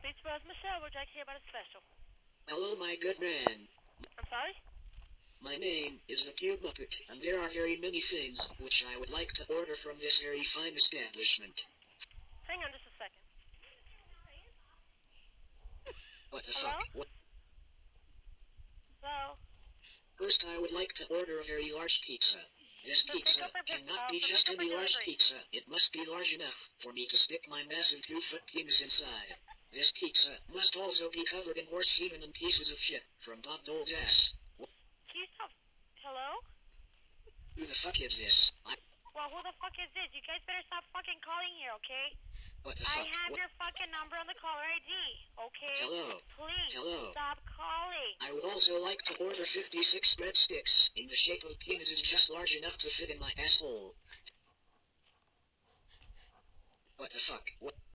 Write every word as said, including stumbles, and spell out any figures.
Beach Bros Michelle, would you like to hear about a special? Hello, my good man. I'm sorry? My name is the Cube Muppet, and there are very many things which I would like to order from this very fine establishment. Hang on just a second. What the Hello? fuck? What? So, First, I would like to order a very large pizza. This The pizza pickup or pick- cannot uh, be the just pickup or any large delivery? pizza. It must be large enough for me to stick my massive two-foot penis inside. This pizza must also be covered in horse semen and pieces of shit from Bob Dole's ass. can you stop? Hello? Who the fuck is this? I, Well, who the fuck is this? You guys better stop fucking calling here, okay? what the I fuck? have What? your fucking number on the caller I D, okay? Hello? Please, Hello? stop calling. I would also like to order fifty-six breadsticks in the shape of penises just large enough to fit in my asshole. What the fuck? What?